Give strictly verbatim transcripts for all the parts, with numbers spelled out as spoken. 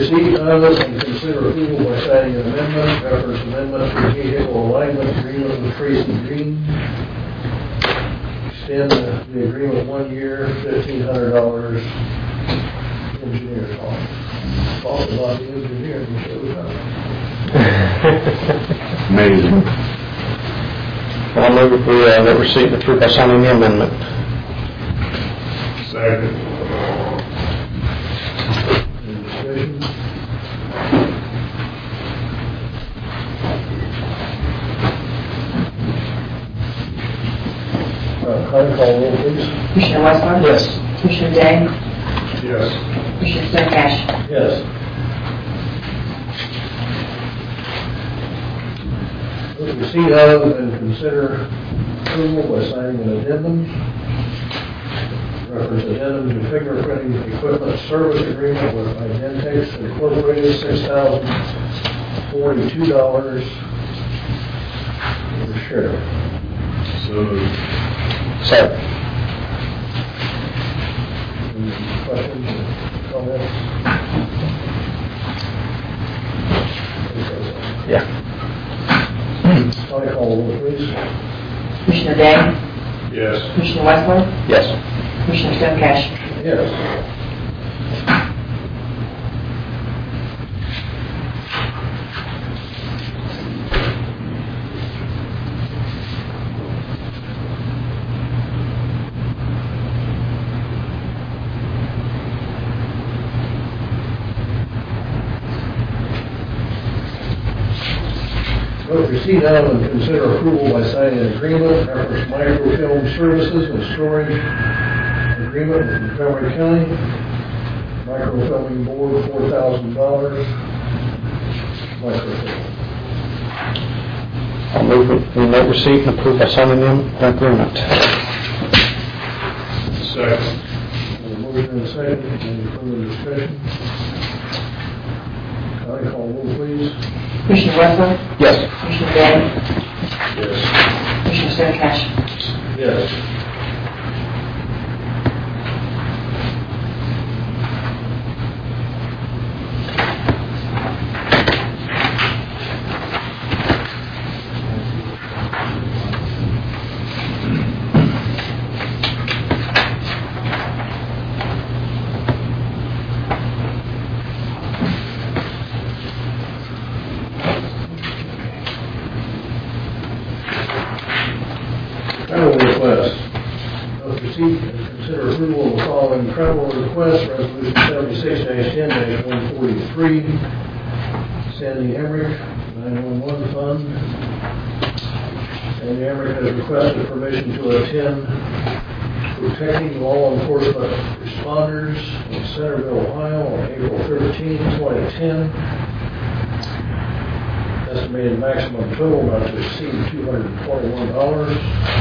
receipt of it and consider approval by signing an amendment, reference amendment to vehicle alignment agreement with Tracy Green. Extend the, the agreement one year, fifteen hundred dollars. Engineer talk. Talk about the engineer and show up. Amazing. I'll move if we uh, that receipt and approve by signing the amendment. Second. Any discussion? Uh, Connie, call roll, please. Commissioner Westphal? Yes. Commissioner Day? Yes. Commissioner Snowcash? Yes. Receipt of and consider approval by signing an addendum. Reference addendum to fingerprinting equipment service agreement with Identix Incorporated, six thousand forty-two dollars for sheriff. So moved. Second. Any questions or comments? Yeah. Connie, call the roll, please. Commissioner Day? Yes. Commissioner Westphal? Yes. Commissioner Snowcash? Yes. Vote receipt of and consider approval by signing an agreement, reference microfilm services and storage agreement with Montgomery County. Microfilming board, four thousand dollars. Microfilm. I'll move if we note receipt and approve by signing the agreement. Second. A motion and a second. Any further discussion? Connie, call roll, please. Commissioner Westphal? Yes. Commissioner Day? Yes. Commissioner Snowcash? Yes. Travel request. Note receipt and consider approval of the following travel request. Resolution seventy-six ten one forty-three. Sandy Emmerich, nine one one fund. Sandy Emmerich has requested permission to attend Protecting Law Enforcement Responders in Centerville, Ohio on April thirteenth, twenty ten. Estimated maximum total not to exceed two hundred twenty-one dollars.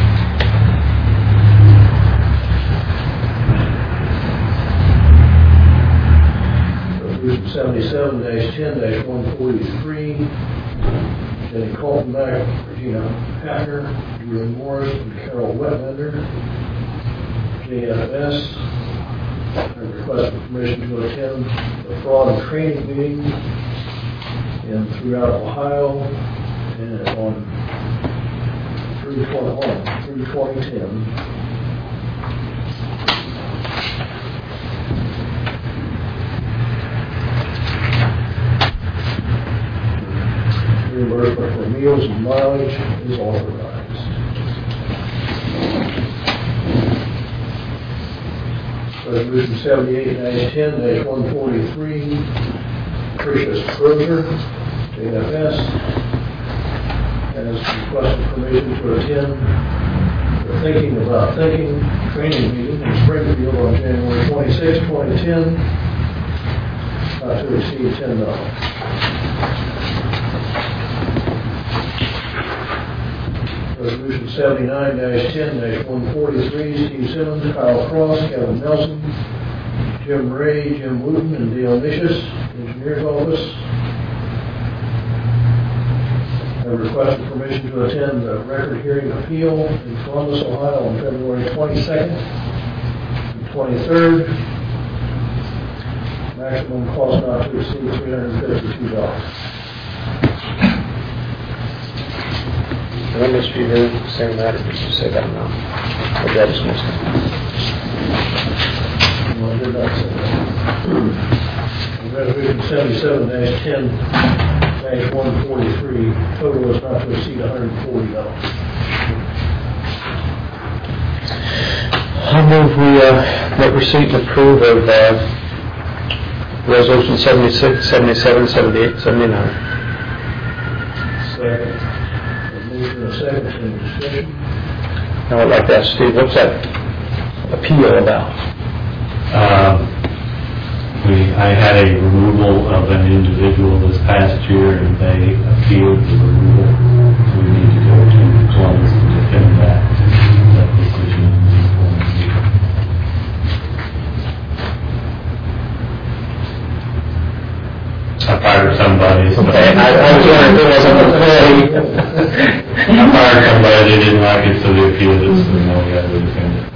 Resolution seventy-seven ten one forty-three. Jenny Coltonback, Regina Packer, Julie Morris, and Carol Wetlander. J F S have requested permission to attend the fraud and training meeting in throughout Ohio and on through twenty through twenty ten. Reimbursement for meals and mileage is authorized. Resolution seventy-eight ten one forty-three. Tricia Stroger, J F S, has requested permission to attend the Thinking About Thinking training meeting in Springfield on January twenty-sixth, twenty ten, not to exceed ten dollars. Resolution seventy-nine ten one forty-three, Steve Simmons, Kyle Cross, Kevin Nelson, Jim Ray, Jim Wooten, and Dale Nicious, Engineer's Office, have requested permission to attend the record hearing appeal in Columbus, Ohio on February twenty-second and twenty-third. maximum cost not to exceed three hundred fifty-two dollars. Did I miss you here saying that, or did you say that now? Or did I just miss it? No, I did not say that. Resolution seventy-seven ten one forty-three, total is not to exceed one hundred forty dollars. I move we, uh, that receipt and approve of, uh, resolution seventy-six, seventy-seven, seventy-eight, seventy-nine. Second. A motion and a second, any discussion? Now I'd like to ask Steve, what's that appeal about? Uh, we, I had a removal of an individual this past year, and they appealed the removal. We need to go to Columbus to defend that, that decision. I fired somebody. So Okay, I, I was wondering if it wasn't a I fired somebody, they didn't like it, so they appealed it, so now we have to defend it.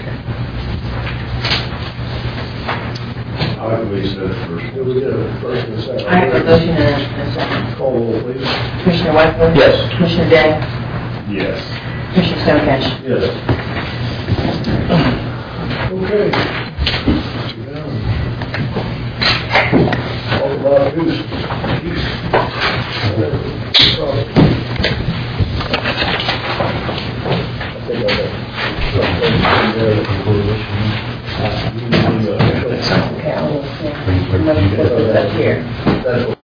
I believe so first. Do we get a first and a second? I have a motion and a second. Call roll, please. Commissioner Wessler? Yes. Commissioner Day? Yes. Commissioner Stonecash? Yes. Okay. Talk about goose. Geese. I think I got something there. Okay, I'll, yeah. I'm going to put it up here. That's what